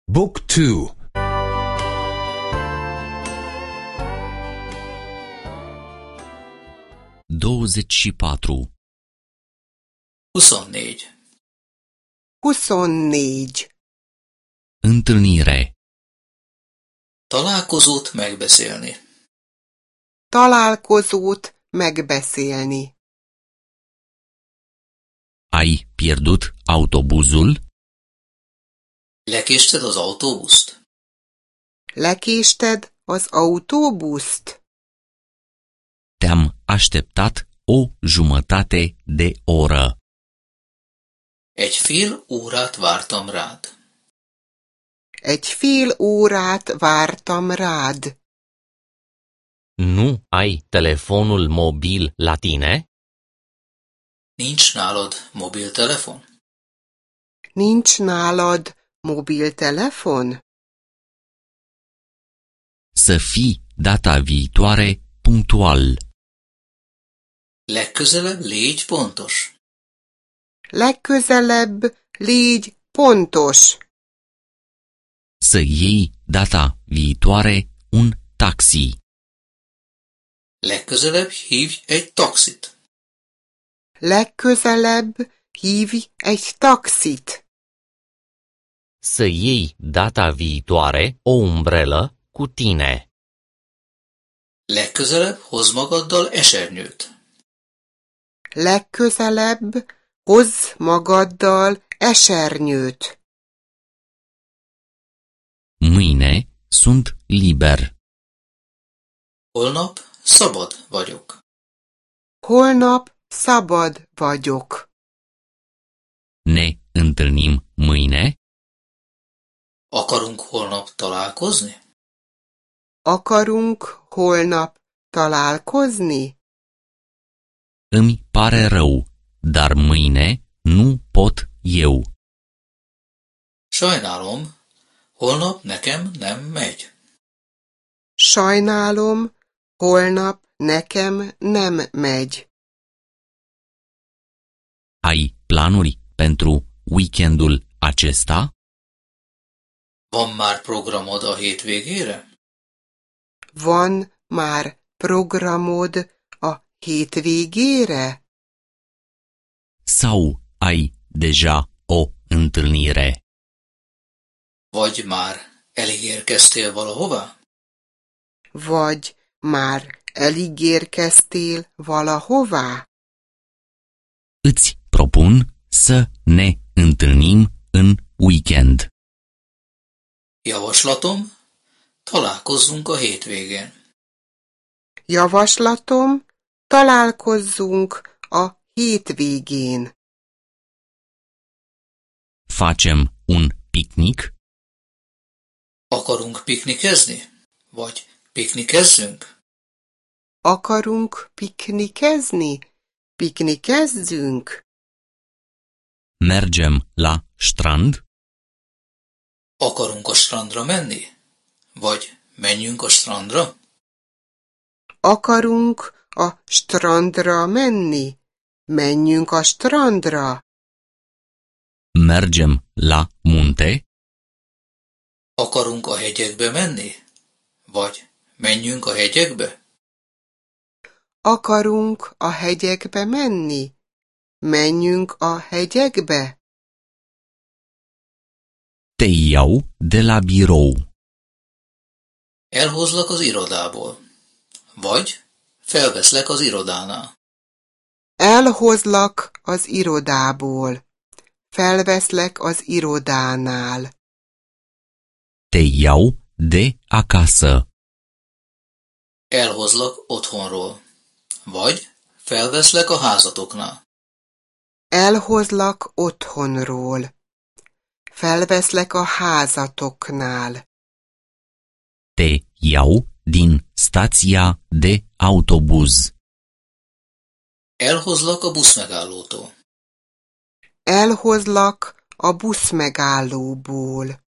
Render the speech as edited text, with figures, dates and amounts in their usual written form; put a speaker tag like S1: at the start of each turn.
S1: Book 2.
S2: 24.
S3: 24.
S4: 24.
S2: Întâlnire.
S3: Találkozót megbeszélni.
S4: Találkozót megbeszélni.
S2: Ai pierdut autobuzul?
S3: Lekésted az autóbuszt?
S4: Lekésted az autóbuszt?
S2: Te-am așteptat o jumătate de oră.
S3: Egy fél órát vártam rád.
S4: Egy fél órát vártam rád.
S5: Nu ai telefonul mobil la tine?
S3: Nincs nálad mobiltelefon?
S4: Nincs nálad mobiltelefon?
S2: Să fii data viitoare punctual.
S3: Legközelebb légy pontos.
S4: Legközelebb légy pontos.
S2: Să iei data viitoare un taxi.
S3: Legközelebb hívj egy taxit.
S4: Legközelebb hívj egy taxit.
S5: Să iei data viitoare o umbrelă cu tine.
S3: Legközelebb hozz magaddal esernyőt.
S4: Legközelebb hozz magaddal esernyőt.
S2: Mâine sunt liber.
S3: Holnap szabad vagyok.
S4: Holnap szabad vagyok.
S2: Ne întâlnim mâine?
S3: Akarunk holnap találkozni?
S4: Akarunk holnap találkozni?
S2: Îmi pare rău, dar mâine nu pot eu.
S3: Sajnálom, holnap nekem nem megy.
S4: Sajnálom, holnap nekem nem megy.
S2: Ai planuri pentru weekendul acesta?
S3: Van már programod a hétvégére?
S4: Van már programod a hétvégére?
S2: Sau ai deja o întâlnire?
S3: Vagy már elígérkeztél valahová?
S4: Vagy már elígérkeztél valahová?
S2: Îți propun să ne întâlnim în weekend.
S3: Javaslatom, találkozzunk a hétvégén.
S4: Javaslatom, találkozzunk a hétvégén.
S2: Facem un picnic?
S3: Akarunk piknikezni? Vagy piknikezzünk?
S4: Akarunk piknikezni? Piknikezzünk?
S2: Mergem la strand?
S3: Akarunk a strandra menni? Vagy menjünk a strandra?
S4: Akarunk a strandra menni? Menjünk a strandra?
S2: Mergem la munte?
S3: Akarunk a hegyekbe menni? Vagy menjünk a hegyekbe?
S4: Akarunk a hegyekbe menni? Menjünk a hegyekbe?
S2: Te iau de la birou.
S3: Elhozlak az irodából. Vagy felveszlek az irodánál.
S4: Elhozlak az irodából. Felveszlek az irodánál.
S2: Te iau de acasă.
S3: Elhozlak otthonról. Vagy felveszlek a házatoknál.
S4: Elhozlak otthonról. Felveszlek a házatoknál.
S2: Te iau din stația de autobuz.
S3: Elhozlak a buszmegállótól.
S4: Elhozlak a buszmegállóból.